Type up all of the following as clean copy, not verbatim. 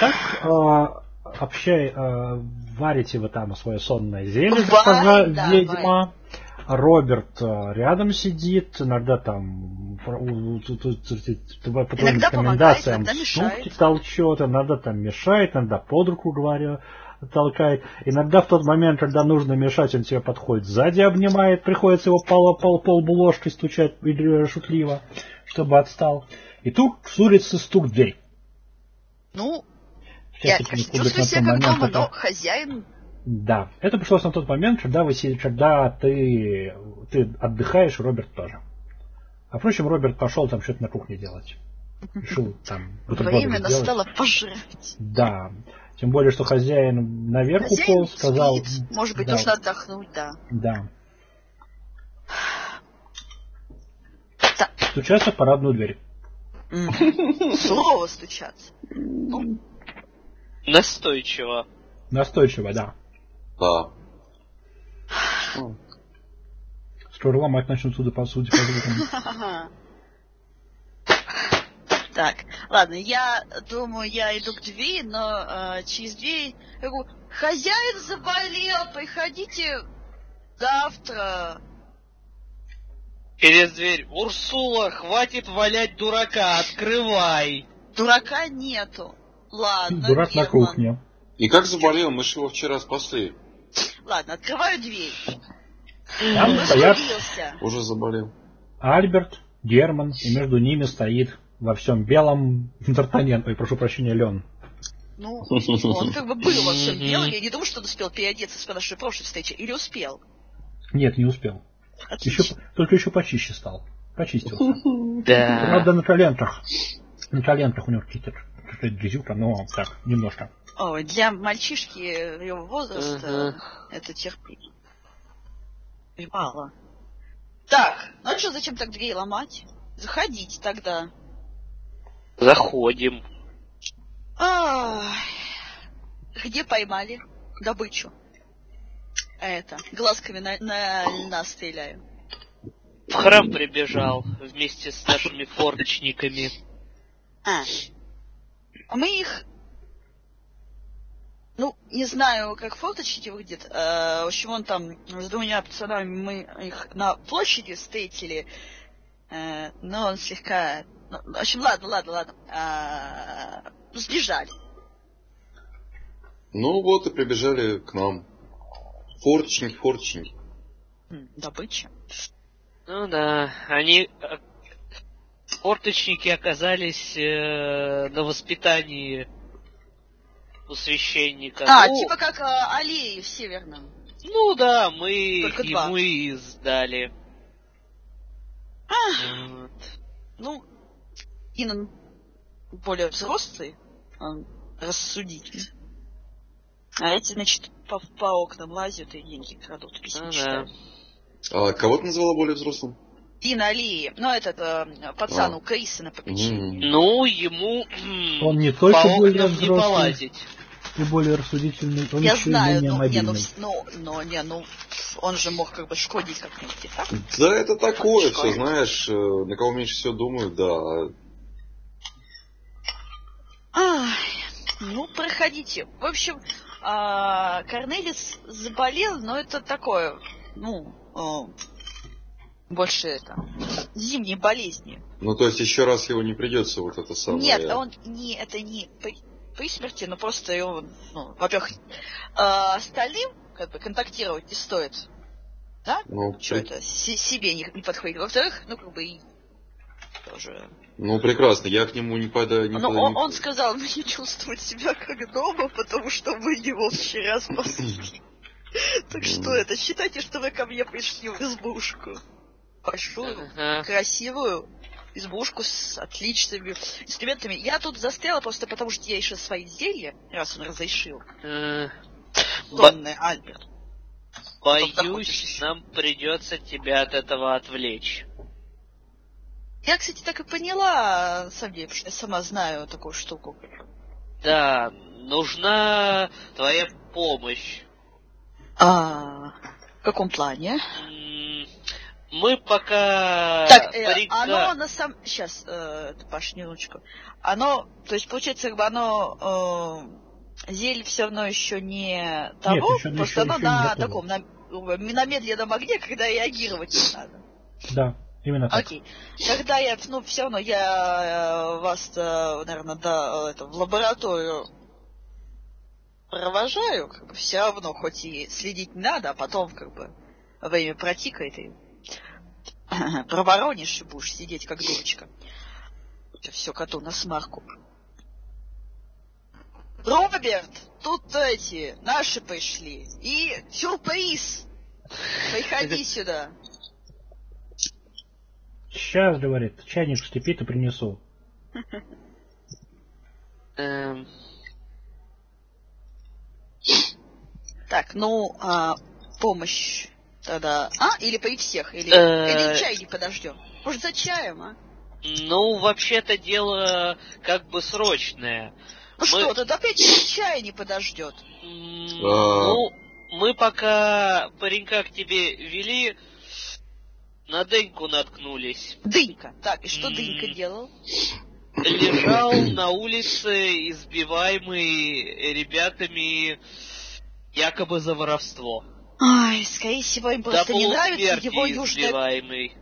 Так, варите вы там свое сонное зелье, госпожа ведьма. Роберт рядом сидит, иногда там по твоим рекомендациям ступки толчет, иногда там мешает, иногда под руку, говоря, толкает. Иногда в тот момент, когда нужно мешать, он тебе подходит сзади, обнимает, приходится его полбу ложкой стучать шутливо, чтобы отстал. И тут с улицы стук в дверь. Ну, я, конечно, чувствую себя как дома, но хозяин... Да, это пришлось на тот момент, когда ты отдыхаешь, Роберт тоже. А впрочем, Роберт пошел там что-то на кухне делать. Решил там время настало пожрать. Да. Тем более, что хозяин наверх упал, сказал... Спит. Может быть, нужно отдохнуть, да. Да. Стучаться в парадную дверь. Сурово стучаться. Настойчиво. Настойчиво, да. Да. Скоро ломать начнут судя по звукам. Так, ладно, я думаю, я иду к двери, но через дверь я говорю: хозяин заболел, приходите завтра. Через дверь: Урсула, хватит валять дурака, открывай. Дурака нету. Ладно, дурак на кухне. И как заболел? Мы же его вчера спасли. Ладно, открываю дверь. Там стоят... Уже заболел. Альберт, Герман, и между ними стоит во всем белом Д'Артаньян. Ой, прошу прощения, Лен. Ну, он как бы был во всем белом. Я не думаю, что он успел переодеться с нашей прошлой встречи. Или успел? Нет, не успел. Только еще почище стал. Почистился. Да. Правда, на коленках у него какие-то грязюка, но так, немножко. Ой, для мальчишки его возраста это терпеть. И мало. Так, ну а что, зачем так дверь ломать? Заходите тогда. Заходим. Где поймали добычу? Глазками на нас стреляю. В храм прибежал вместе с нашими форточниками. Мы их... Ну, не знаю, как форточники выглядят. В общем, он там с двумя пацанами, мы их на площади встретили. Но он слегка... в общем, ладно. Сбежали. Ну вот и прибежали к нам. Форточники. Добыча. Ну да, они... Форточники оказались на воспитании у священника. Типа как аллеи в Северном. Ну да, мы только ему и сдали. Вот. Ну, Инан более взрослый, он рассудительный. А эти, значит, по окнам лазят и деньги крадут, письма читают. А кого ты назвала более взрослым? Дина Алиев. Ну, этот пацан у Криса на попечении. Ну, ему он не только по более окнам не полазить. И более рассудительный, он я еще знаю, и менее мобильный. Он же мог как бы шкодить как-нибудь, так? Да, это такое все, знаешь, на кого меньше всего думают, да. Ну, проходите. В общем, Корнелис заболел, но это такое, больше это зимние болезни. Ну, то есть еще раз его не придется вот это самое... Нет, это не при смерти, но просто его, во-первых, остальным как бы контактировать не стоит. Да? Что это себе не подходит. Во-вторых, и тоже... Ну, прекрасно, я к нему не подаю. Он сказал мне чувствовать себя как дома, потому что мы его вчера спасли. Так что считайте, что вы ко мне пришли в избушку. Большую, красивую избушку с отличными инструментами. Я тут застряла просто потому, что я еще свои зелья, раз он разрешил. Сонный Альберт. Боюсь, нам придется тебя от этого отвлечь. Я, кстати, так и поняла, на самом деле, потому что я сама знаю такую штуку. Да, нужна твоя помощь. В каком плане? Мы пока... Так, оно на самом... Сейчас, Паш, минуточку. Оно, то есть, получается, как бы оно... зелье все равно еще не того, нет, просто оно еще на таком, на медленном огне, когда реагировать не надо. Да, именно так. Окей. Когда я, все равно я вас, наверное, в лабораторию провожаю, как бы все равно, хоть и следить не надо, а потом, как бы, время протикает, и проворонишь и будешь сидеть как дурочка. Все коту на смарку. Роберт, тут эти, наши пришли. И сюрприз. Приходи сюда. Сейчас, говорит, чайник вскипит и принесу. Так, помощь тогда. Или при всех, или чай не подождем. Может, за чаем, а? Ну, вообще-то дело как бы срочное. Что, тут опять чая не подождет? Ну, мы пока паренька к тебе вели, на Дыньку наткнулись. Дынька. Так, и что Дынька делал? Лежал на улице, избиваемый ребятами якобы за воровство. Ай, скорее всего, им просто не нравится его избиваемый.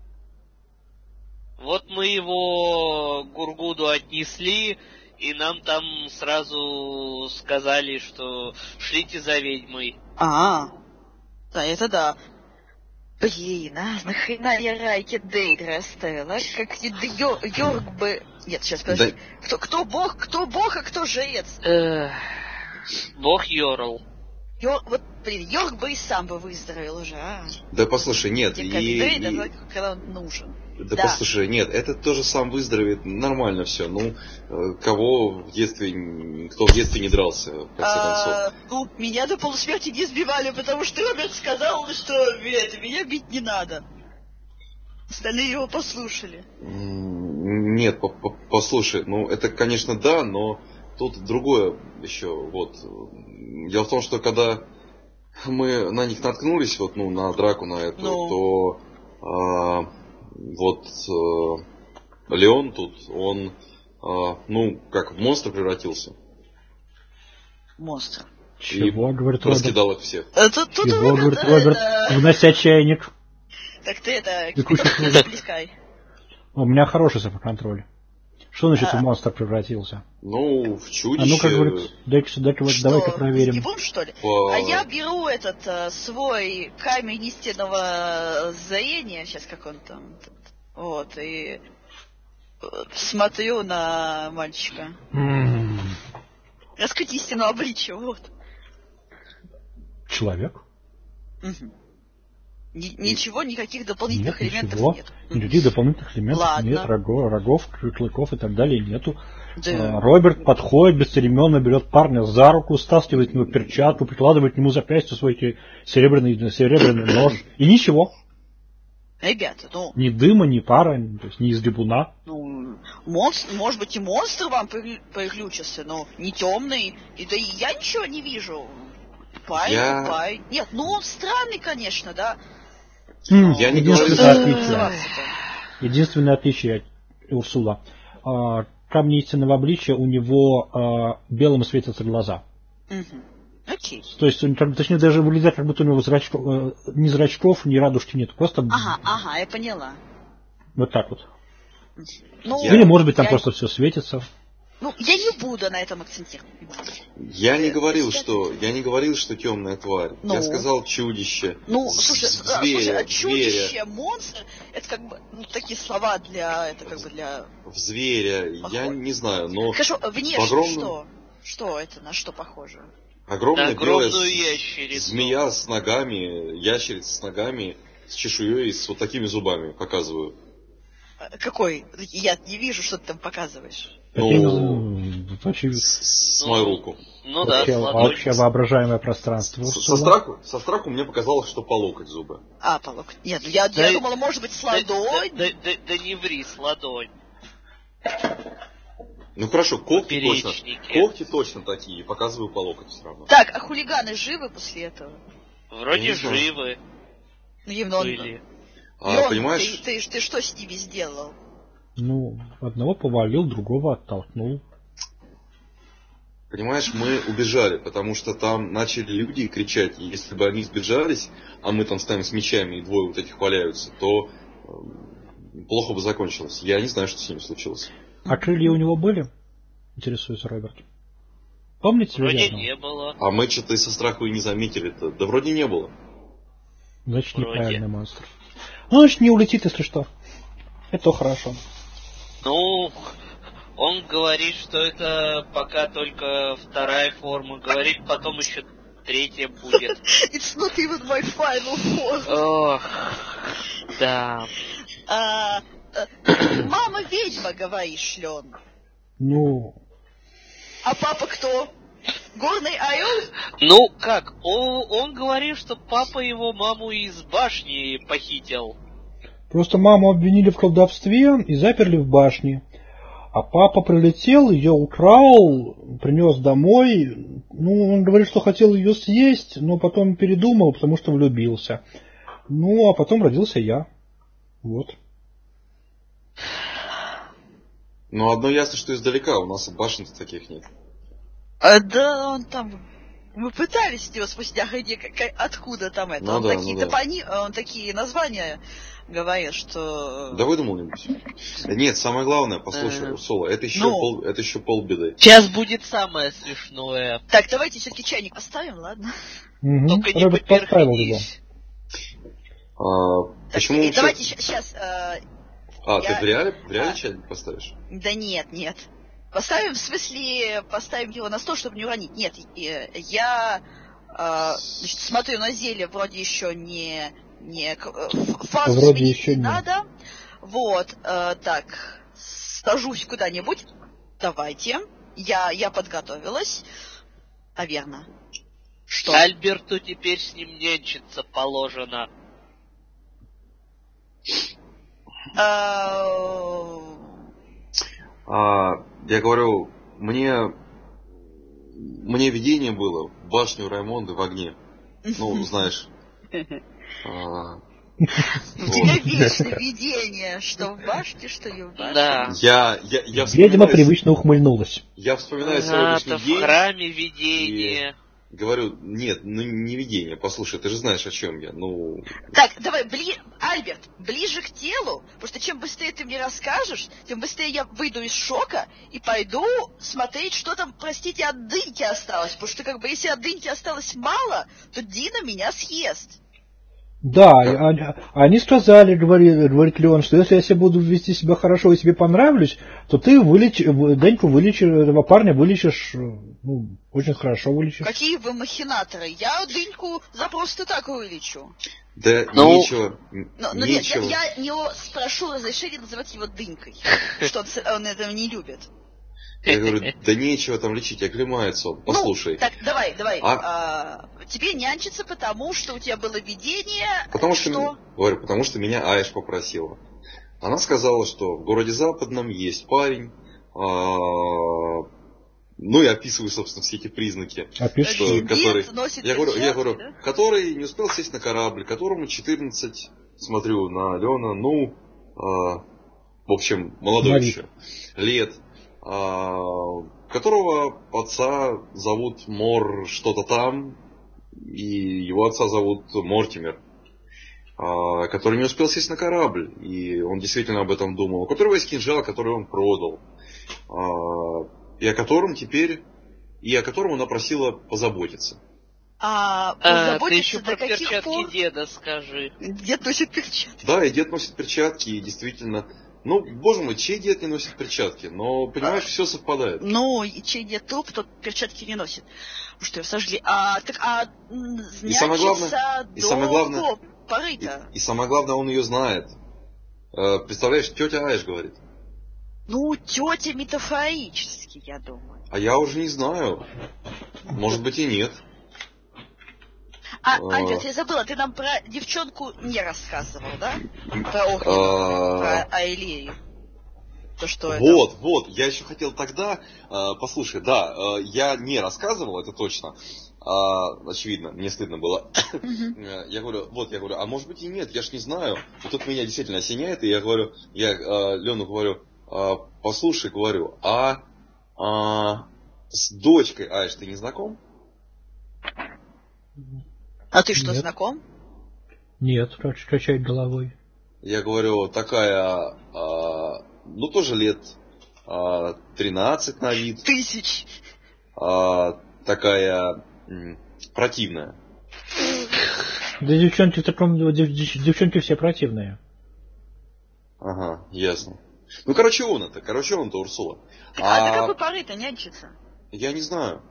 Вот мы его Гургуду отнесли, и нам там сразу сказали, что шлите за ведьмой. Да, это да. Блин, нахрена я Райке Дейдра оставила? Как Йорк бы... Нет, сейчас, подожди. Да. Кто бог, а кто жрец? Бог Йорл. Йорк бы и сам бы выздоровел уже, а? Да послушай, нет. Дейдра, когда он нужен. Да послушай, нет, этот тоже сам выздоровеет, нормально все. Ну, кто в детстве не дрался, в конце концов? Меня до полусмерти не сбивали, потому что Роберт сказал, что меня бить не надо. Остальные его послушали. Нет, послушай, это, конечно, да, но тут другое еще, вот. Дело в том, что когда мы на них наткнулись, на драку на эту, то... Леон тут, он, как в монстра превратился. Монстр. Чего, говорит Роберт? Раскидал их всех. Чего, говорит Роберт, внося чайник. Так ты это, плескай. У меня хороший самоконтроль. Что значит в монстр превратился? В чудище. А ну-ка, говорит, давай-ка проверим. Гибун, что ли? А я беру свой камень истинного зрения, сейчас как он там, и смотрю на мальчика. Раскрыть истинного обличия, Человек? Угу. Ничего, никаких дополнительных элементов нет. Никаких дополнительных элементов Ладно. нет, рогов, клыков и так далее нету. Да. Роберт подходит бесцеремонно, берет парня за руку, стаскивает к нему перчатку, прикладывает к нему запястье свой серебряный нож. И ничего. Ребята, ни дыма, ни пара, то есть ни из гибуна. Может быть и монстр вам приключился, но не темный. И да и я ничего не вижу. Пай. Нет, он странный, конечно, да. Я не говорю, единственное отличие Урсула. Камни истинного обличия, у него белым светятся глаза. Окей. То есть, точнее, даже выглядит, как будто у него ни зрачков, ни радужки нет. Просто... Ага, я поняла. Вот так вот. Или, может быть, там просто все светится. Я не буду на этом акцентировать. Я не говорил, что темная тварь. Я сказал чудище. Слушай, чудище, монстр, это как бы такие слова для в зверя, я не знаю, но... Хорошо, внешне что это, на что похоже? Огромная белая змея с ногами, ящерица с ногами, с чешуей и с вот такими зубами, показываю. Какой? Я не вижу, что ты там показываешь. С мою руку. Вообще воображаемое пространство. Со страху мне показалось, что по локоть зубы. По локоть. Нет, я думала, может быть, с ладонь. Да не ври, с ладонь. Хорошо, когти точно такие, показываю по локоть все равно. Так, а хулиганы живы после этого? Вроде живы. Были. Понимаешь? Ты что с ними сделал? Ну, одного повалил, другого оттолкнул. Понимаешь, мы убежали, потому что там начали люди кричать, и если бы они сбежались, а мы там стоим с мечами, и двое вот этих валяются, то плохо бы закончилось. Я не знаю, что с ними случилось. А крылья у него были? Интересуется Роберт. Помните? Вроде не было. А мы что-то со страху и не заметили-то. Да вроде не было. Значит, неправильный монстр. Ну, значит, не улетит, если что. Это хорошо. Ну, он говорит, что это пока только вторая форма. Говорит, потом еще третья будет. It's not even my final form. Ох, да. Мама ведьма, говоришь, Лен. Ну... А папа кто? Горный орел? Ну, как? Он говорит, что папа его маму из башни похитил. Просто маму обвинили в колдовстве и заперли в башне. А папа прилетел, ее украл, принес домой. Ну, он говорит, что хотел ее съесть, но потом передумал, потому что влюбился. Ну, а потом родился я. Вот. Ну, одно ясно, что издалека. У нас башен-то таких нет. Да, он там... Мы пытались его спустя, где, откуда там это. Ну, он да, такие он такие названия говорит, что... Да выдумал нибудь. Нет, самое главное, послушай, Соло, это еще полбеды. Сейчас будет самое смешное. Так, давайте все-таки чайник поставим, ладно? Угу. Только не Роберт поставил его. Почему Так, вообще... давайте сейчас... ты в реале чайник поставишь? Да нет. Поставим, в смысле, поставим его на стол, чтобы не уронить. Нет, я смотрю на зелье, вроде еще не фазу вроде сменить еще не нет. надо. Вот, так, сажусь куда-нибудь. Давайте. Я подготовилась. А верно. Что? Альберту теперь с ним нянчиться положено. Я говорю, мне видение было в башню Раймонда в огне. Ну, знаешь. У тебя вечное видение, что в башне, что не в башне. Да. Я Ведьма привычно ухмыльнулась. Я вспоминаю сегодняшний в день. храме видение. Говорю, нет, ну не видение. Послушай, ты же знаешь, о чем я. Ну. Так, давай, Альберт, ближе к телу, потому что чем быстрее ты мне расскажешь, тем быстрее я выйду из шока и пойду смотреть, что там, простите, от дыньки осталось. Потому что, если от дыньки осталось мало, то Дина меня съест. Да, они сказали, говорит Леон, что если я себя буду вести себя хорошо и себе понравлюсь, то ты Деньку вылечишь, этого парня вылечишь, ну, очень хорошо вылечишь. Какие вы махинаторы? Я Дыньку за просто так вылечу. Да, нечего. Нет, я не спрошу разрешения называть его Дынькой, что он этого не любит. Я говорю, да нечего там лечить, оклемается он. Послушай. Ну, так, давай. Тебе нянчится, потому что у тебя было видение. Потому что меня Айш попросила. Она сказала, что в городе Западном есть парень. Ну и описываю, собственно, все эти признаки. Который не успел сесть на корабль, которому 14, смотрю на Алена, в общем, молодой еще, лет. Которого отца зовут Мор что-то там, и его отца зовут Мортимер, который не успел сесть на корабль, и он действительно об этом думал, у которого есть кинжал, который он продал, и о котором она просила позаботиться. Ты еще про перчатки деда скажи. Дед носит перчатки. Да, и дед носит перчатки, и действительно... Ну, боже мой, чей дед не носит перчатки? Но, понимаешь, все совпадает. Ну, и чей дед труп, тот перчатки не носит. Потому что его сожгли. И самое главное, поры-то. И самое главное, он ее знает. Представляешь, тетя Айш говорит. Ну, тетя метафорически, я думаю. А я уже не знаю. Может быть и нет. Альберт, я забыла, ты нам про девчонку не рассказывал, да? Про Охрину, про Аэлию. То, что вот, я еще хотел тогда, послушай, да, я не рассказывал, это точно, очевидно, мне стыдно было. Я говорю, а может быть и нет, я ж не знаю. И тут меня действительно осеняет, и я говорю, Лену говорю, послушай, говорю, с дочкой Аш ты не знаком? А ты что, знаком? Нет, качает головой. Я говорю, такая, тоже лет 13 на вид. Тысяч. Такая противная. Да девчонки все противные. Ага, ясно. Ну, короче, он-то Урсула. А до какой поры-то нянчится? Я не знаю.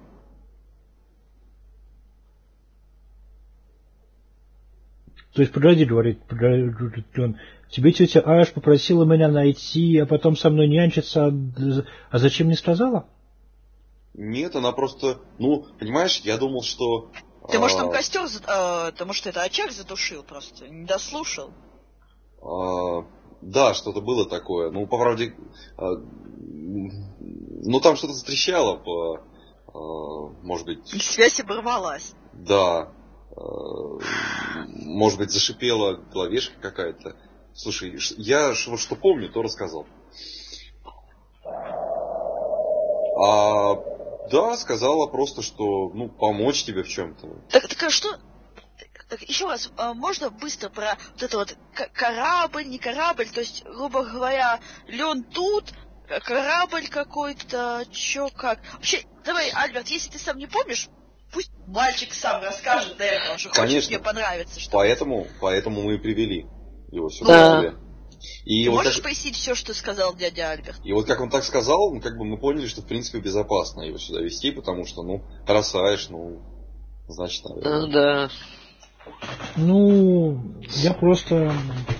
То есть, подожди, говорит он, тебе тетя Аш попросила меня найти, а потом со мной нянчиться, а зачем не сказала? Нет, она просто, понимаешь, я думал, что... Ты, может, там костер, потому что это очаг затушил просто, не дослушал? Да, что-то было такое. По правде, там что-то затрещало, может быть... Связь оборвалась. Да. Может быть, зашипела клавишка какая-то. Слушай, я что помню, то рассказал. Да, сказала просто, что, помочь тебе в чем-то. Так а что... Так, еще раз, можно быстро про вот это вот корабль, не корабль, то есть, грубо говоря, Лен тут, корабль какой-то, чё, как. Вообще, давай, Альберт, если ты сам не помнишь, пусть мальчик сам расскажет, наверное, он же хочет тебе понравиться. Что поэтому мы и привели его сюда. Да. И ты можешь пояснить все, что сказал дядя Альберт? И вот как он так сказал, мы поняли, что в принципе безопасно его сюда везти, потому что, бросаешь, значит, наверное. Да. Я просто...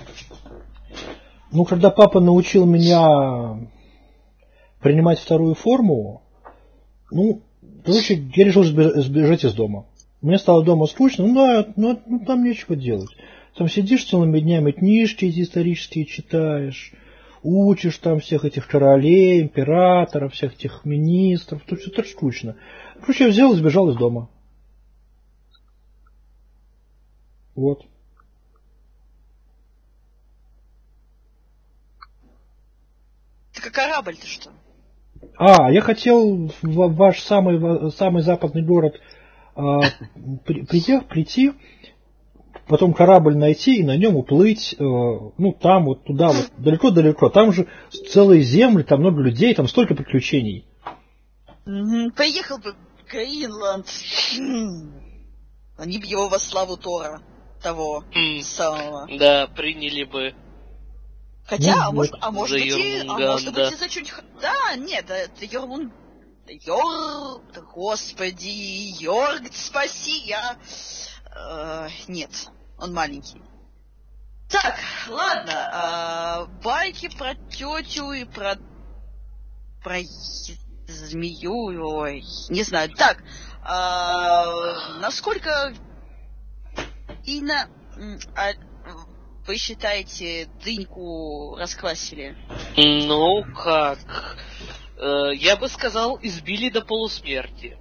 когда папа научил меня принимать вторую форму, короче, я решил сбежать из дома. Мне стало дома скучно, там нечего делать. Там сидишь целыми днями, книжки эти исторические читаешь, учишь там всех этих королей, императоров, всех этих министров, то все так скучно. Короче, я взял и сбежал из дома. Вот. Так а корабль-то что? Я хотел в ваш самый западный город прийти, потом корабль найти и на нем уплыть, там вот туда вот далеко-далеко. Там же целые земли, там много людей, там столько приключений. Поехал бы в Гринланд. Они бы его во славу Тора. Того самого. Да, приняли бы. Хотя, может быть, из-за чуть... Да, нет, это Йормун... Господи, Йорг, спаси, нет, он маленький. Так, ладно, байки про тетю и про змею, ой, не знаю. Так, насколько... Инна, вы считаете, дыньку расквасили? Как? Я бы сказал, избили до полусмерти.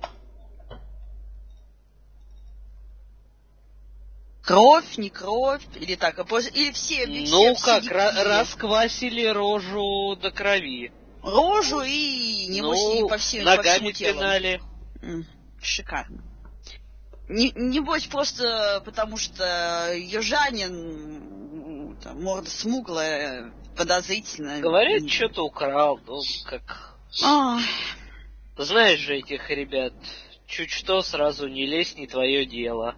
Кровь, не кровь, или так, или все расквасили рожу до крови. Рожу и, небось, и по всему телу. Ногами пинали. Шикарно. Небось, просто потому что южанин, морда смуглая, подозрительная. Говорят, что-то украл, как... Знаешь же этих ребят, чуть что, сразу не лезь, не твое дело.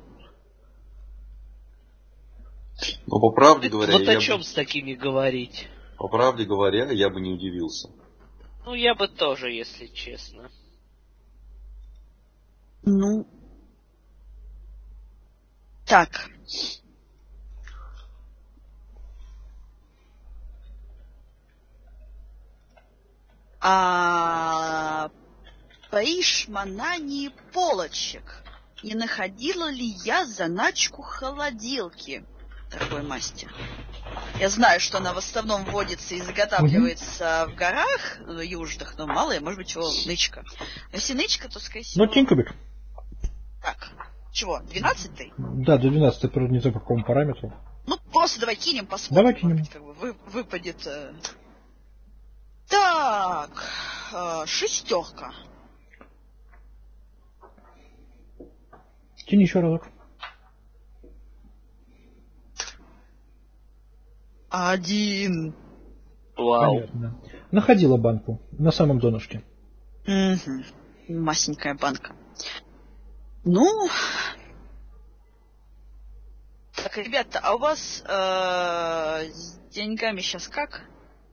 По правде говоря... Вот о чем с такими говорить? По правде говоря, я бы не удивился. Я бы тоже, если честно. Так. При шмонании полочек не находила ли я заначку холодилки такой масти? Я знаю, что она в основном вводится и заготавливается в горах южных, но мало ли, может быть, чего нычка. Но если нычка, то, скорее всего... Ну, кинкубик. Так, чего, 12-й? Да, до 12-й, правда, не знаю, по какому параметру. Ну, просто давай кинем, посмотрим. Давай кинем. Может быть, как бы выпадет... Так, 6. Кинь еще разок. 1. Вау. Понятно. Находила банку на самом донышке. Угу. Масенькая банка. Ну... Так, ребята, а у вас с деньгами сейчас как?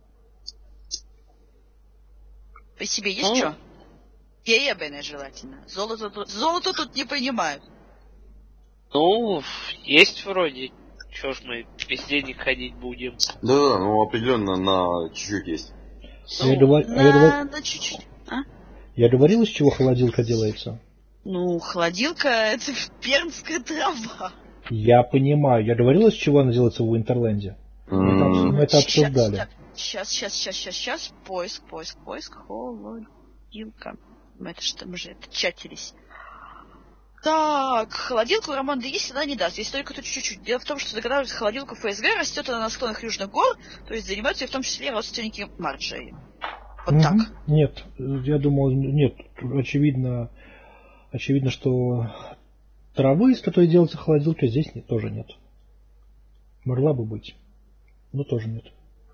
По себе есть что? Перебрано желательно. Золото тут не понимают. Ну, есть вроде. Чё ж мы без денег ходить будем? Да, ну определенно на чуть-чуть есть. На чуть-чуть. А? Я говорил, из чего холодилка делается? Ну, холодилка — это пермская трава. Я понимаю. Я говорил, из чего она делается в Уинтерленде. Мы это обсуждали. Сейчас. Поиск. Холодилка. Мы же чатились. Так, холодилку Рамон есть, она не даст, если только тут чуть-чуть. Дело в том, что заготавливать холодилку ФСГ растет она на склонах южных гор, то есть занимаются и в том числе родственники Марджери. Вот так. Нет, я думал, нет. Очевидно, что травы, из которой делается холодилка, здесь тоже нет. Могла бы быть, но тоже нет.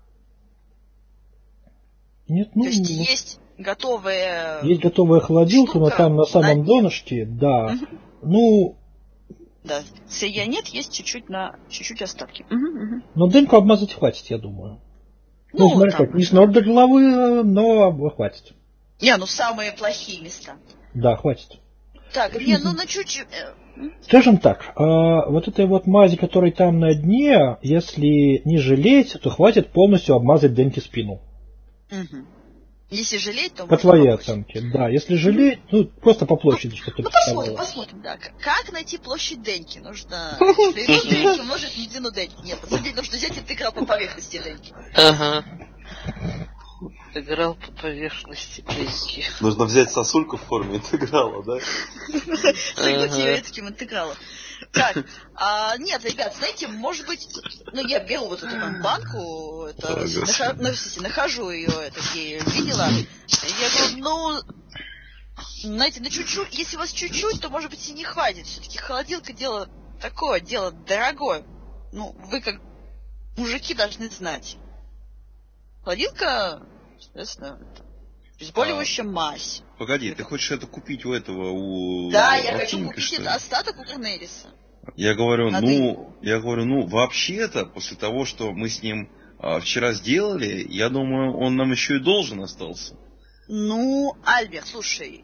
Нет, то есть есть готовые... Есть готовая холодилка, но там на самом донышке, да. Ну... Да, сырья нет, есть чуть-чуть остатки. Но дынку обмазать хватит, я думаю. Ну смотри, как, не с ног до головы, но хватит. Не, ну самые плохие места. Да, хватит. Так, на чуть-чуть... Скажем так, вот этой вот мази, которой там на дне, если не жалеть, то хватит полностью обмазать Денки спину. Угу. Если жалеть, то... По твоей оценке, да. Если жалеть, просто по площади что-то. Ну, посмотрим, да. Как найти площадь Денки? Нужно длину Денки умножить на длину Денки. Нет, на самом деле нужно взять интеграл по поверхности Денки. Ага. Интеграл по поверхности Денки. Нужно взять сосульку в форме интеграла, да? Согнуть ее таким интегралом. Так, нет, ребят, знаете, может быть, я беру вот эту там банку, нахожу ее, видела, я говорю, знаете, чуть-чуть, если у вас чуть-чуть, то, может быть, и не хватит, все-таки холодилка дело такое, дело дорогое, вы как мужики должны знать. Холодилка, соответственно, обезболивающая мазь. Погоди, ты хочешь это купить у этого, Да, я хочу купить это остаток у Корнелиса. Я говорю, вообще-то, после того, что мы с ним вчера сделали, я думаю, он нам еще и должен остался. Альберт, слушай,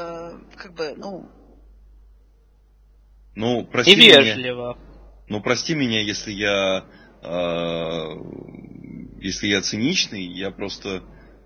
прости невежливо. меня. Прости меня, если я циничный, я просто...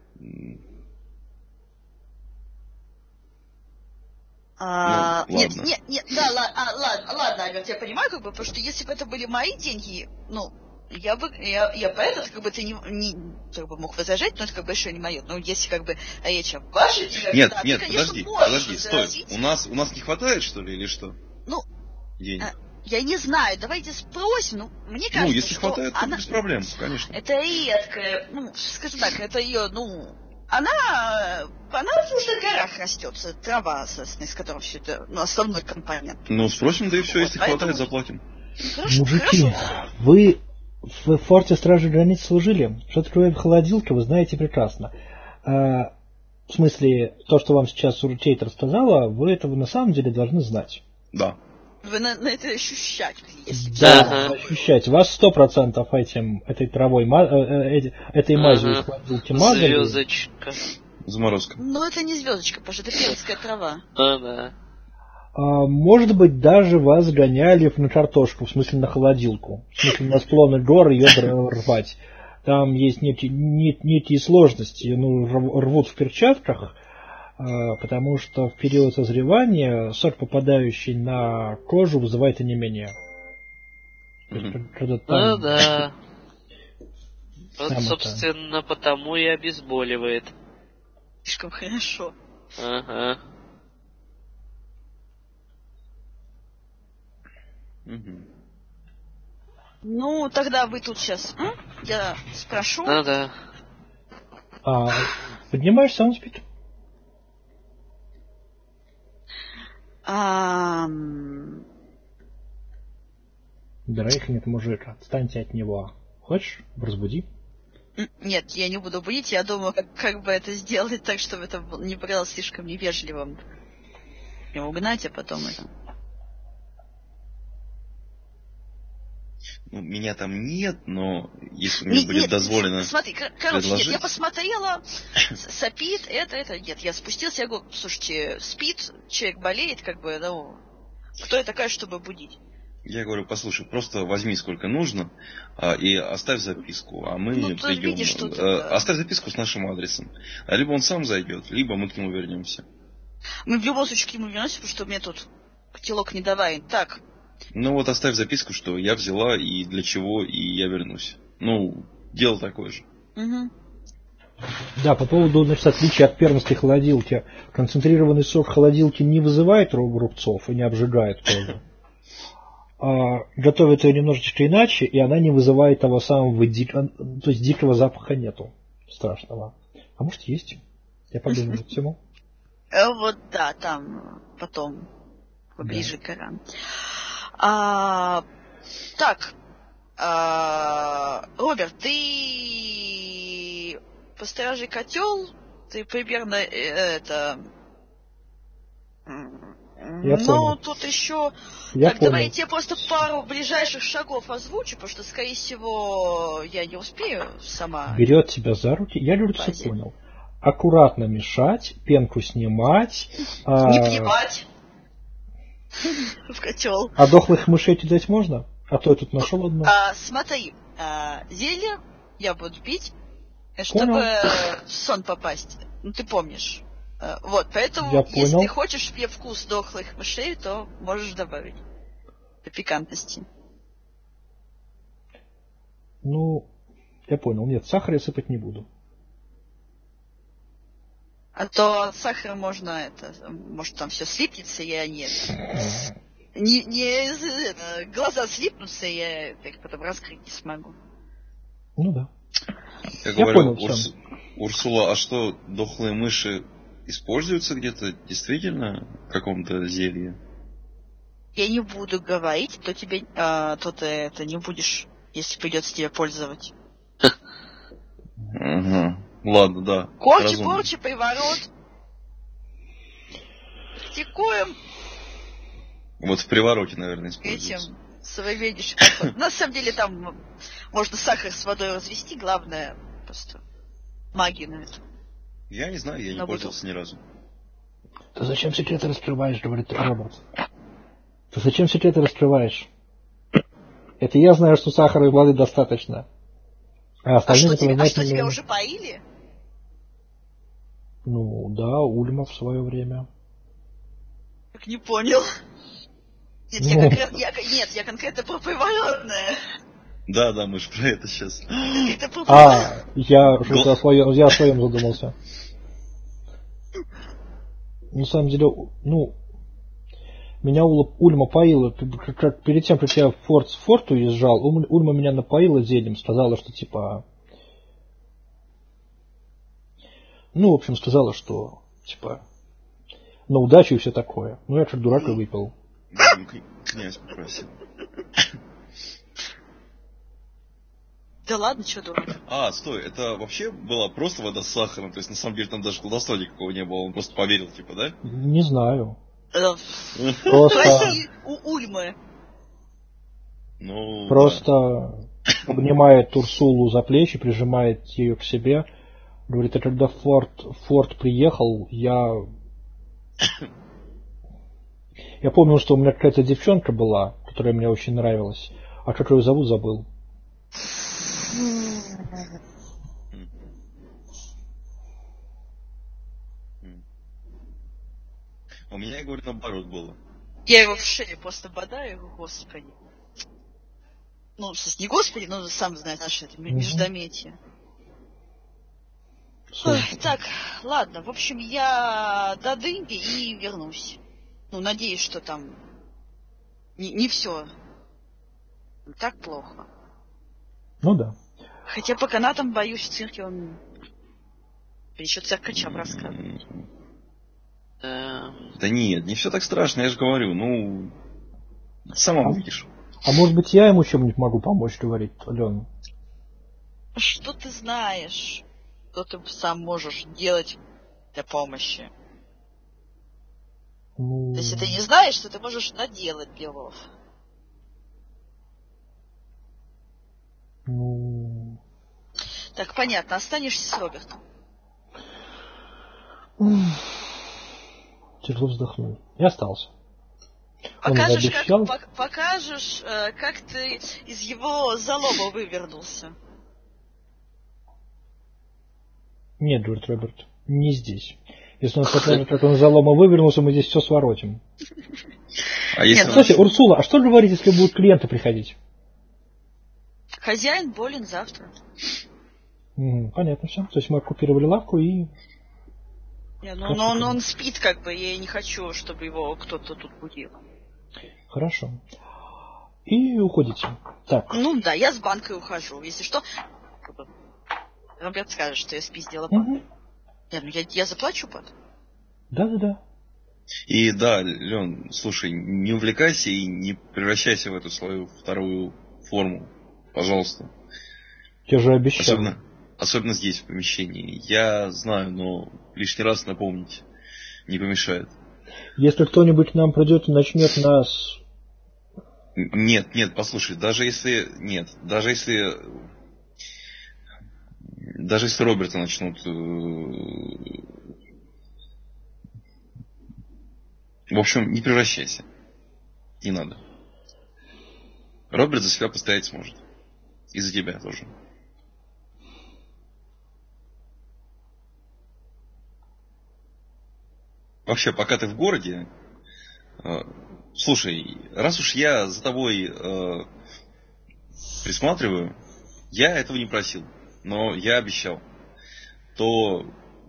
ладно, Альберт, я понимаю, потому что если бы это были мои деньги, я по этому, ты не мог возражать, но это еще не мое. Но если речь о вашей деньгах, нет, подожди, стой. У нас не хватает, что ли, или что? Денег. Я не знаю, давайте спросим, мне кажется, если что хватает, то без проблем, конечно. Это редкая, скажем так, это ее, она в южных горах растет, трава, соответственно, из которой все это, основной компонент. Спросим, да и все, если хватает, заплатим. Хорошо, мужики, вы в форте Стражи Границ служили? Что такое холодилка, вы знаете прекрасно. В смысле, то, что вам сейчас Урчейт рассказала, вы этого на самом деле должны знать. Да. Вы на это ощущать. Да, ощущать. Вас 100% этой травой, этой мазью из холодилки мазали. Звездочка. Заморозка. Это не звездочка, потому что это пермская трава. Да. Может быть, даже вас гоняли на картошку, в смысле на холодилку. В смысле на склоны гор ее рвать. Там есть некие сложности. Рвут в перчатках, потому что в период созревания сок, попадающий на кожу, вызывает онемение. Да. Вот, собственно, потому и обезболивает. Слишком хорошо. Ага. Угу. Ну, тогда вы тут сейчас... Я спрошу. Ну да. Поднимаешься, он спит. Дрейх нет, мужик, отстаньте от него. Хочешь, разбуди? Нет, я не буду будить. Я думаю, как бы это сделать так, чтобы это не было слишком невежливым. Его угнать, а потом это... Ну, меня там нет, но если мне будет дозволено... Смотри, короче, нет, я посмотрела, сопит, это, нет, я спустился, я говорю, слушайте, спит, человек болеет, как бы, ну, кто я такая, чтобы будить? Я говорю, послушай, просто возьми сколько нужно и оставь записку, а мы придем. Видишь, оставь записку с нашим адресом. Либо он сам зайдет, либо мы к нему вернемся. Мы в любом случае к нему вернемся, потому что мне тут котелок не давай. Так. Ну вот оставь записку, что я взяла и для чего, и я вернусь. Ну, дело такое же. Угу. Да, по поводу, значит, отличия от первенской холодилки. Концентрированный сок холодилки не вызывает рубцов и не обжигает кожу. Готовят ее немножечко иначе, и она не вызывает того самого то есть дикого запаха нету страшного. А может есть? Я подумаю всему. Вот да, там потом поближе к горам. Так, Роберт, ты посторожи котел, ты примерно Я понял. Тут еще... Давай я тебе просто пару ближайших шагов озвучу, потому что, скорее всего, я не успею сама. Берет тебя за руки. Я, Люд, все понял. Аккуратно мешать, пенку снимать. Не плевать в котел. А дохлых мышей кидать можно? А то я тут нашел одну. Смотри, зелье я буду пить, чтобы в сон попасть. Ну, ты помнишь. Вот, поэтому, если ты хочешь мне вкус дохлых мышей, то можешь добавить до пикантности. Ну, я понял. Нет, сахар я сыпать не буду. А то от сахара можно может там все слипнется, я нет. Глаза слипнутся, я их потом раскрыть не смогу. Ну да. Я говорю, Урсула, а что, дохлые мыши используются где-то действительно в каком-то зелье? Я не буду говорить, то тебе то ты это не будешь, если придется тебе пользовать. Угу. Ладно, да. Корчи, приворот. Практикуем. Вот в привороте, наверное, используется. Этим современнейшим. На самом деле там можно сахар с водой развести, главное просто магию на это. Я не знаю, я не пользовался ни разу. Ты зачем секреты раскрываешь, говорит Роберт. Ты зачем секреты раскрываешь? Это я знаю, что сахара и воды достаточно. А что тебя уже поили? Ну, да, Ульма в свое время. Так не понял. Нет, я конкретно про приворотное. Да, мы же про это сейчас. Я о своем задумался. На самом деле, меня Ульма поила. Перед тем, как я в форт уезжал, Ульма меня напоила зельем, сказала, что типа... в общем, сказала, что типа на удачу и все такое. Я как дурак и выпил. Князь попросил. Да ладно, что дурак? Стой, это вообще была просто вода с сахаром, то есть на самом деле там даже колдовства никакого не было, он просто поверил, типа, да? Не знаю. Просто у Ульмы. Просто обнимает Урсулу за плечи, прижимает ее к себе. Говорит, а когда Форд приехал, я помнил, что у меня какая-то девчонка была, которая мне очень нравилась. А как ее зовут, забыл. У меня, говорит, наоборот было. Я его в шею просто бодаю, господи. Не господи, но сам знаешь, наше это междометие. Так, ладно, в общем, я до Дынги и вернусь. Ну, надеюсь, что там не все так плохо. Ну да. Хотя по канатам, боюсь, в цирке он еще циркачам рассказывает. Да нет, не все так страшно, я же говорю, ну, сама увидишь. А может быть, я ему чем-нибудь могу помочь, говорит Алена? Что ты знаешь? Что ты сам можешь делать для помощи? Ну... Если ты не знаешь, то ты можешь наделать делов. Ну... Так, понятно, останешься с Робертом. Тяжело вздохнул. И остался. Покажешь, как ты из его залома вывернулся. Нет, говорит Роберт, не здесь. Если он покажет, как он из залома вывернулся, мы здесь все своротим. Кстати, Урсула, а что говорить, если будут клиенты приходить? Хозяин болен завтра. Понятно все. То есть мы оккупировали лавку и... он спит как бы, я не хочу, чтобы его кто-то тут будил. Хорошо. И уходите. Так. Ну да, я с банкой ухожу. Если что, Роберт скажет, что я спиздила банк. Я заплачу потом. Да. И да, Лен, слушай, не увлекайся и не превращайся в эту свою вторую форму. Пожалуйста. Я же обещал. Особенно здесь, в помещении. Я знаю, но лишний раз напомнить не помешает. Если кто-нибудь к нам придет и начнет нас... Нет, послушай, даже если Роберта начнут... В общем, не превращайся. Не надо. Роберт за себя постоять сможет. И за тебя тоже. Вообще, пока ты в городе... Слушай, раз уж я за тобой присматриваю, я этого не просил, но я обещал, то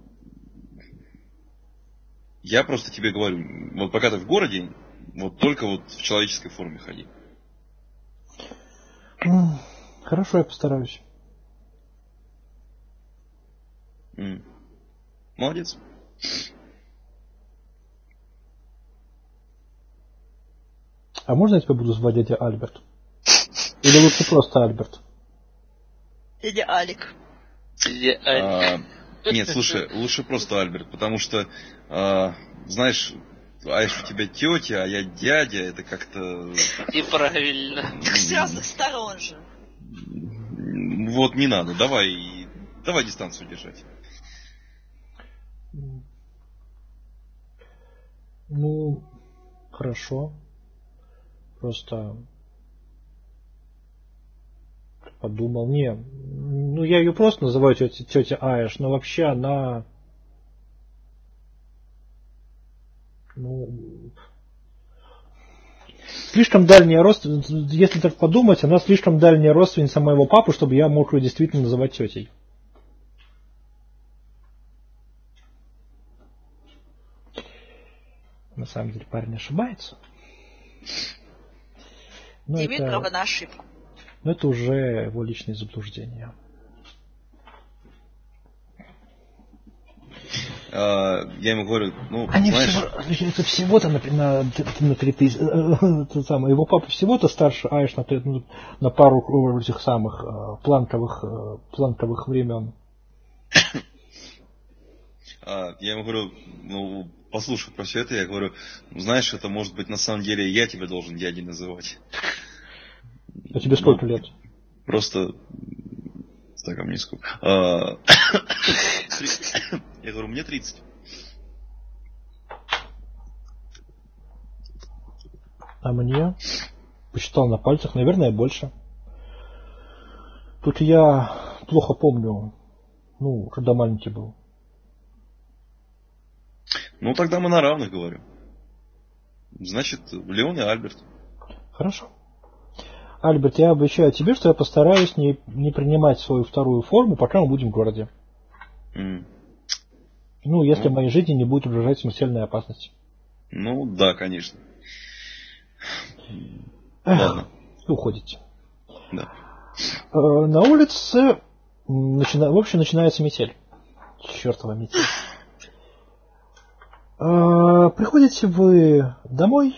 я просто тебе говорю, вот пока ты в городе, вот только вот в человеческой форме ходи. Хорошо, я постараюсь. Молодец. А можно я тебя буду звать дядя Альберт? Или лучше просто Альберт? Или Алик. Нет, слушай, лучше просто Альберт, потому что, знаешь, Айш у тебя тетя, а я дядя, это как-то... Неправильно. Так с разных сторон же. Вот не надо, давай дистанцию держать. Ну, хорошо. Просто подумал, я ее просто называю тетя Айш, но вообще она, слишком дальняя родственница, если так подумать, она слишком дальняя родственница моего папы, чтобы я мог ее действительно называть тетей. На самом деле парень ошибается. Не имеет права на ошибку. Но это уже его личные заблуждения. Я ему говорю, они знаешь... это всего-то на 3000. Его папа всего-то старше Айш на пару этих самых планковых времен. Я ему говорю, послушай про все это, я говорю, знаешь, это может быть на самом деле я тебя должен дядей называть. А тебе сколько лет? Просто так, а мне сколько? Я говорю, мне 30. А мне? Посчитал на пальцах, наверное, больше. Тут я плохо помню. Когда маленький был. Тогда мы на равных, говорю. Значит, Леон и Альберт. Хорошо. Альберт, я обещаю тебе, что я постараюсь не принимать свою вторую форму, пока мы будем в городе. Ну, если в моей жизни не будет угрожать смертельная опасность. Ну, да, конечно. Ладно. Уходите. Да. На улице в общем начинается метель. Чёртова метель. Приходите вы домой.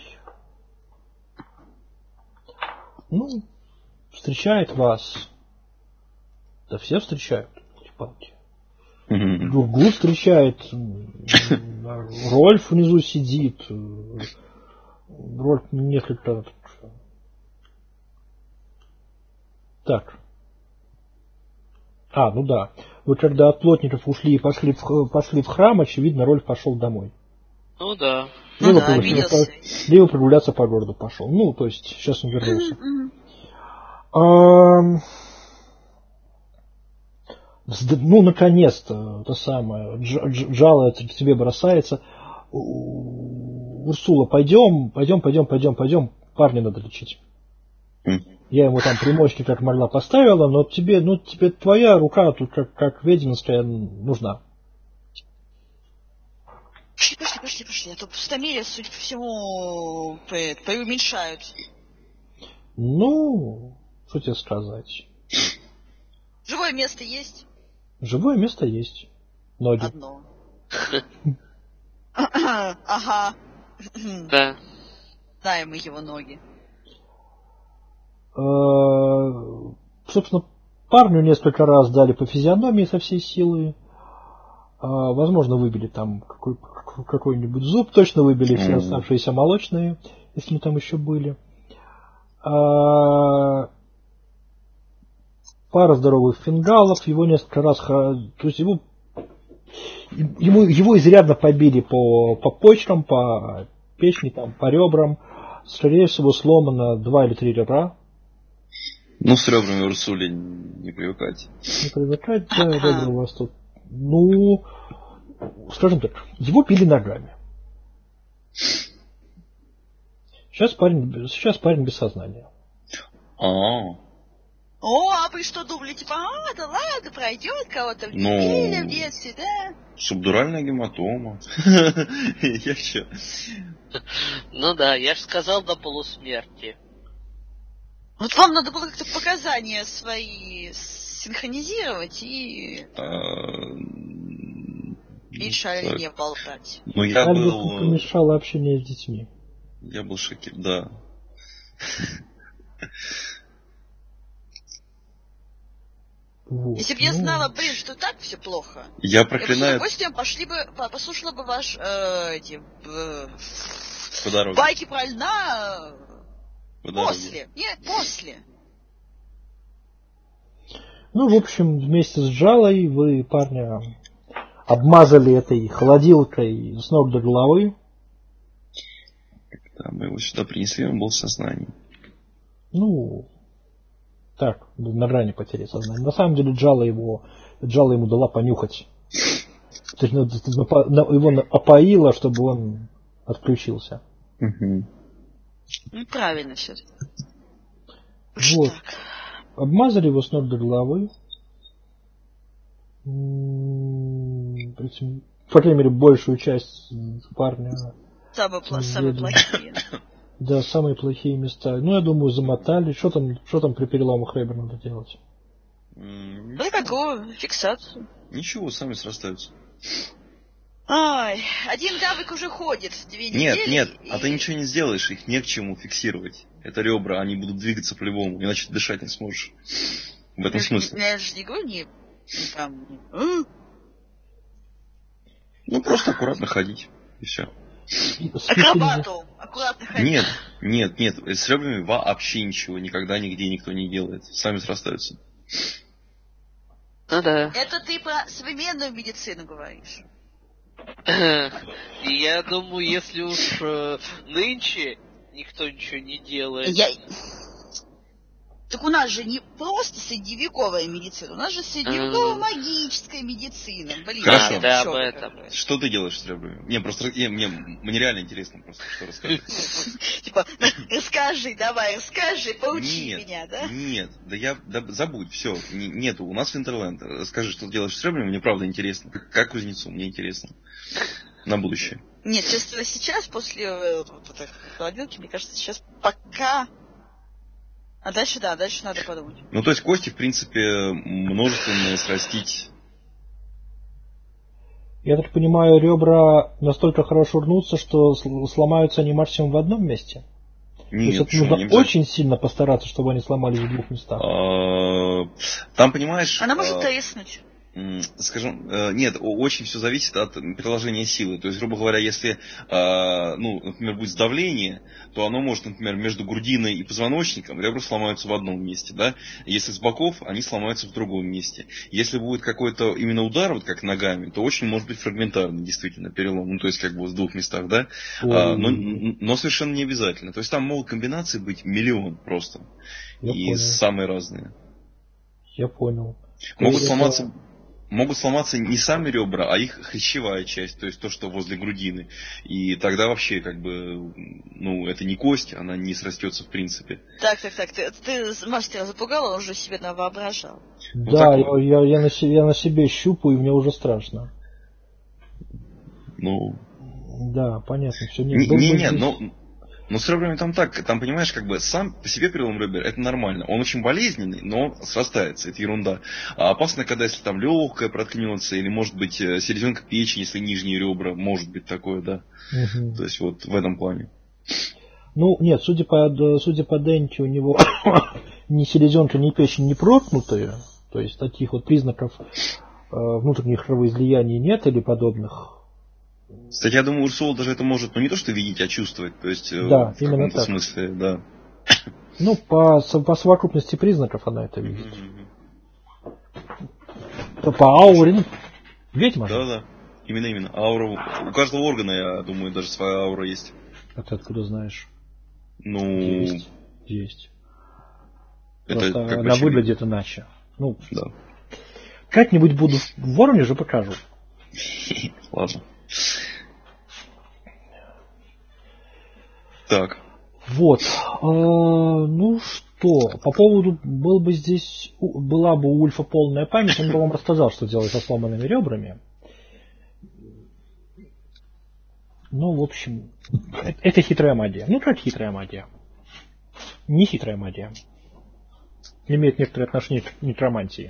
Ну, встречает вас. Да все встречают. Палки. Гургут встречает. Рольф внизу сидит. Рольф несколько... Так. Ну да. Вы когда от плотников ушли и пошли в храм, очевидно, Рольф пошел домой. Ну да. Либо прогуляться по городу пошел. Ну, то есть, сейчас он вернулся. Ну, наконец-то, то самое, Джала к тебе бросается. Урсула, пойдем, парня надо лечить. Я ему там примочки как могла поставила, но тебе твоя рука тут как ведьминская нужна. Пошли, а то пустомерие, судя по всему, преуменьшают. Ну, что тебе сказать? Живое место есть? Живое место есть. Ноги. Одно. Ага. Да. Дай ему его ноги. Собственно, парню несколько раз дали по физиономии со всей силы. Возможно, выбили там какой-нибудь зуб. Точно выбили все оставшиеся молочные, если там еще были. Пара здоровых фингалов. Его несколько раз... То есть его изрядно побили по почкам, по печени, там, по ребрам. Скорее всего, сломано 2 или 3 ребра. Ну, с ребрами Урсуле не привыкать. Не привыкать, да, ребра у вас тут. Ну, скажем так, его били ногами. Сейчас парень без сознания. А вы что думали, типа, да ладно, пройдет, кого-то били в детстве, да? Субдуральная гематома. Я че? Ну да, я же сказал до полусмерти. Вот вам надо было как-то показания свои синхронизировать и решали не болтать. Ну, я был... помешало общение с детьми. Я был шокирован, да. Вот. Если бы я знала, что так все плохо, я проклинаю... Я бы с удовольствием послушала бы ваш по дороге. Байки про льна после. Нет, после. Ну, в общем, вместе с Джалой вы парня обмазали этой холодилкой с ног до головы. Когда мы его сюда принесли, он был в сознании. Ну, так, на грани потери сознания. На самом деле Джала ему дала понюхать. То есть его опоила, чтобы он отключился. Угу. Ну, правильно все. Вот. Обмазали его с ног до головы. По крайней мере, большую часть парня. Самые плохие. Да, самые плохие места. Ну, я думаю, замотали. Что там при переломах ребер надо делать? Да какую? Фиксацию. Ничего, сами срастаются. Ой, один гавик уже ходит 2 недели. Нет, а ты ничего не сделаешь, их не к чему фиксировать. Это ребра, они будут двигаться по-любому, иначе дышать не сможешь. В этом смысле. Я же не говорю, не там... Ну, просто аккуратно ходить, и все. Акробату! Аккуратно ходить. Нет, с ребрами вообще ничего, никогда, нигде никто не делает. Сами срастаются. Ну да. Это ты про современную медицину говоришь. Я думаю, если уж нынче никто ничего не делает. Так у нас же не просто средневековая медицина, у нас же средневековая магическая медицина. Блин, хорошо, да, об этом. Что ты делаешь с ребрами? Не, просто мне реально интересно просто, что рассказать. Типа, расскажи, поучи меня, да? Нет, забудь, все, нету, у нас Винтерленд. Расскажи, что ты делаешь с ребрами, мне правда интересно. Как кузнецу, мне интересно. На будущее. Нет, честно, сейчас, после холодилки, мне кажется, сейчас пока... А дальше надо подумать. Ну, то есть кости, в принципе, множественные срастить. Я так понимаю, ребра настолько хорошо рнутся, что сломаются они максимум в одном месте? Нет, то есть это нужно очень сильно постараться, чтобы они сломались в двух местах. Там, понимаешь... Она может треснуть. Скажем, нет, очень все зависит от приложения силы. То есть, грубо говоря, если, например, будет сдавление, то оно может, например, между грудиной и позвоночником ребра сломаются в одном месте, да? Если с боков, они сломаются в другом месте. Если будет какой-то именно удар, вот как ногами, то очень может быть фрагментарный, действительно, перелом. Ну, то есть, как бы в двух местах, да? Но совершенно не обязательно. То есть, там могут комбинации быть миллион просто. И самые разные. Я понял. Могут сломаться не сами ребра, а их хрящевая часть, то есть то, что возле грудины. И тогда вообще, как бы, это не кость, она не срастется в принципе. Так, ты мастера запугал, он уже себе навоображал. Да, я на себе щупаю, и мне уже страшно. Да, понятно, все. Но с ребрами там так, там, понимаешь, как бы сам по себе перелом ребер, это нормально. Он очень болезненный, но он срастается, это ерунда. А опасно, когда если там легкое проткнется, или может быть селезенка печени, если нижние ребра, может быть такое, да. То есть вот в этом плане. Ну, нет, судя по Денте, у него ни селезенка, ни печень не проткнутые, то есть таких вот признаков внутренних кровоизлияний нет или подобных. Кстати, я думаю, Урсула даже это может, не то что видеть, а чувствовать. То есть, да, в каком-то смысле, да. Ну, по совокупности признаков она это видит. По ауре, ведьма же. Да. Именно. Аура. У каждого органа, я думаю, даже своя аура есть. А ты откуда знаешь? Есть. Это как она выглядит иначе. Да. Как-нибудь буду в Воронеже покажу. Ладно. Так. Вот. Ну что, по поводу была бы у Ульфа полная память, он бы вам рассказал, что делать со сломанными ребрами. В общем, это хитрая магия. Как хитрая магия? Не хитрая магия. Имеет некоторое отношение к некромантии.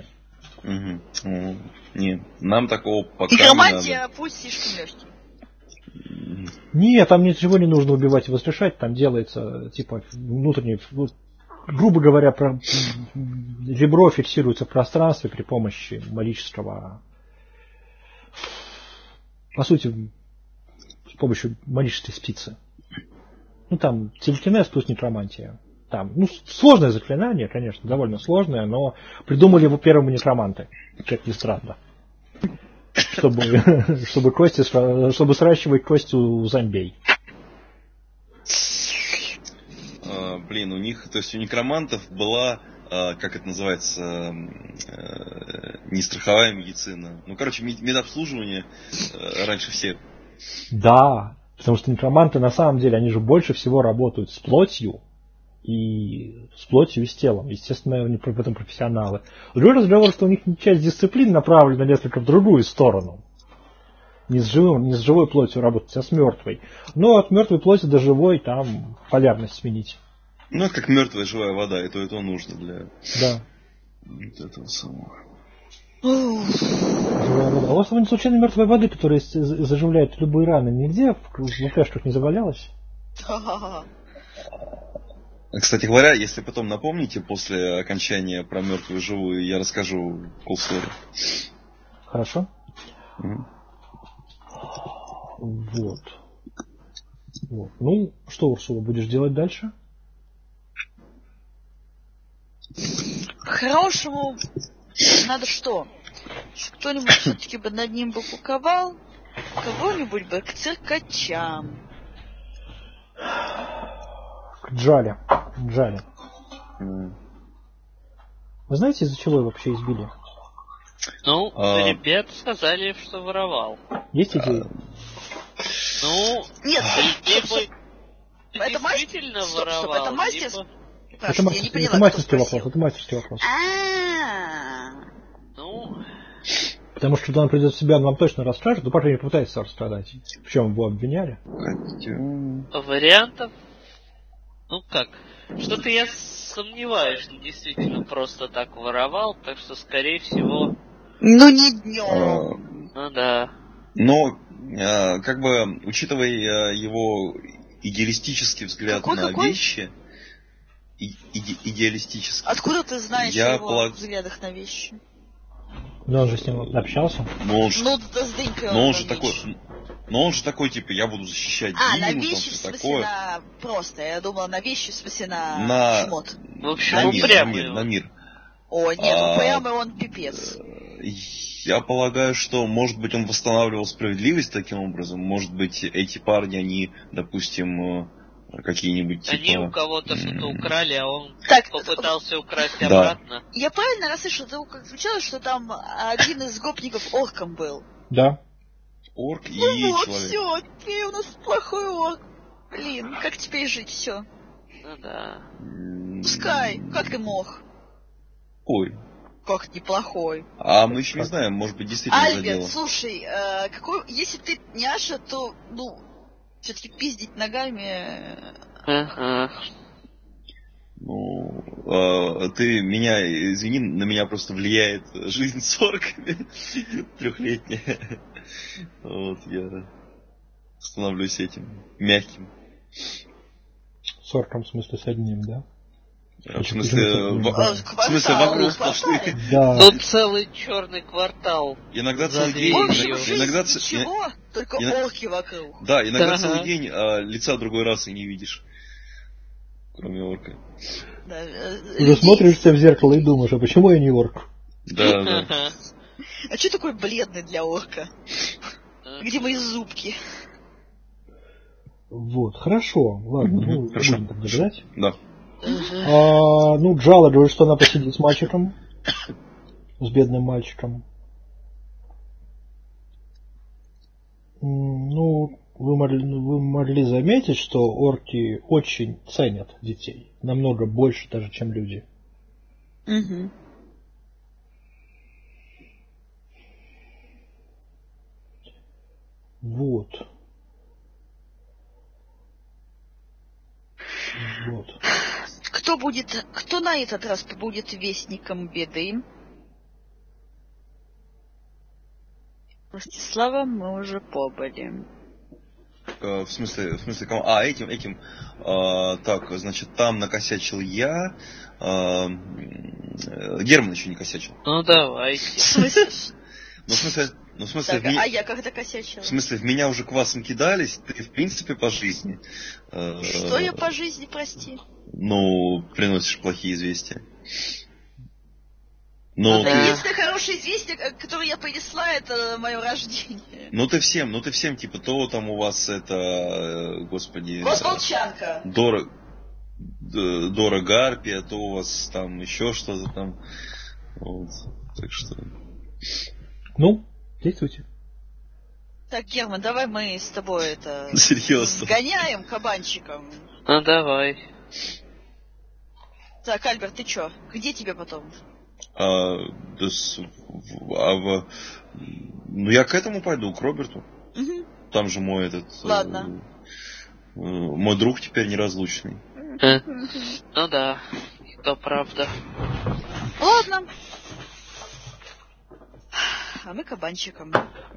Нет, нам такого пока некромантия, не надо. Пусть слишком легкий. Нет, там ничего не нужно убивать и воскрешать, там делается, внутренний, грубо говоря, ребро фиксируется в пространстве при помощи магического, по сути, с помощью магической спицы. Там телекинез плюс некромантия. Там, сложное заклинание, конечно, довольно сложное, но придумали его первыми некроманты, как ни странно. Чтобы сращивать кости у зомбей. У них, то есть у некромантов была, как это называется, не страховая медицина. Медобслуживание раньше всех. Да, потому что некроманты на самом деле, они же больше всего работают с плотью. И с плотью, и с телом. Естественно, они в этом профессионалы. Другой разговор, что у них часть дисциплин направлена несколько в другую сторону. Не с живой плотью работать, а с мертвой. Но от мертвой плоти до живой там полярность сменить. Это как мертвая живая вода, и то нужно для этого самого. Живая вода. А у вас случайно мертвой воды, которая заживляет любые раны, нигде в фляжках не завалялась? Кстати говоря, если потом напомните, после окончания про мертвую и живую, я расскажу cool story. Хорошо. Вот. Что, Урсула, будешь делать дальше? Хорошему надо что? Кто-нибудь все-таки бы над ним бы куковал, кого-нибудь бы к циркачам. К Джале. Вы знаете, из-за чего его вообще избили? Ну, ребят сказали, что воровал. Есть идеи? Ну, нет, это действительно воровал. Это мастер? Это мастерский вопрос, это мастерский вопрос. Ну... Потому что когда он придет в себя, он вам точно расскажет, но, по крайней мере, попытается рассказать. В чем его обвиняли? Вариантов? Ну как? Что-то я сомневаюсь, что действительно просто так воровал, так что, скорее всего... Ну, не днем. Ну да. Но, как бы, учитывая его идеалистический взгляд на вещи... Идеалистический. Откуда ты знаешь о его взглядах на вещи? Ну, он же с ним общался. Но он же такой, типа, я буду защищать Дину, на вещи, там, в смысле, такое. на... Просто, я думала, на вещи, в смысле, на шмот. В общем, на мир. О, нет, упрямый он пипец. Я полагаю, что, может быть, он восстанавливал справедливость таким образом. Может быть, эти парни, они, допустим, какие-нибудь типа... Они у кого-то что-то украли, а он попытался украсть Да. обратно. Я правильно расслышал, ты как звучало, что там один из гопников орком был? Да. Орк и вот, человек. Все, ты у нас плохой орк. Блин, как теперь жить, все. Ну да. Пускай, как ты мог? Ой. Как неплохой. А мы еще не знаем, может быть, действительно Альберт, задело. слушай, если ты няша, то, все-таки пиздить ногами... Ну, ты меня, извини, на меня просто влияет жизнь с орками 3-летняя. Вот, я становлюсь этим мягким. С орком, в смысле, с одним, да? В смысле, вокруг сплошные. Да. Тут целый черный квартал. Иногда целый день. Ничего, только орки вокруг. Да, иногда целый день лица другой расы не видишь. Кроме орка. Да, Ты смотришь себя в зеркало и думаешь, а почему я не орк? Да. А что такой бледный для орка? Где мои зубки? Вот, хорошо, ладно, будем так наблюдать. Да. Джала говорит, что она посидит с мальчиком. С бедным мальчиком. Вы могли заметить, что орки очень ценят детей. Намного больше даже, чем люди. Угу. Вот. Кто на этот раз будет вестником беды? Ростислава мы уже побыли. В смысле, кому? Этим. Так, значит, там накосячил я. Герман еще не косячил. Ну давайте. В смысле? В смысле, так, а я когда косячила? В смысле, в меня уже квасом кидались, ты в принципе по жизни. Что я по жизни, прости? Приносишь плохие известия. Единственное хорошее известие, которое я понесла, это мое рождение. Ты всем, типа, то там у вас это, господи... Волчанка. Дора Гарпия, то у вас там еще что-то там. Вот, так что... Действуйте. Так, Герман, давай мы с тобой Серьезно? сгоняем кабанчиком. Давай. Так, Альберт, ты чё? Где тебе потом? Я к этому пойду, к Роберту. Угу. Там же мой Ладно. Мой друг теперь неразлучный. Ну да, это правда. Ладно. А мы кабанчиком.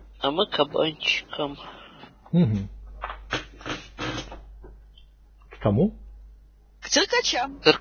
Угу. К кому? К циркачам.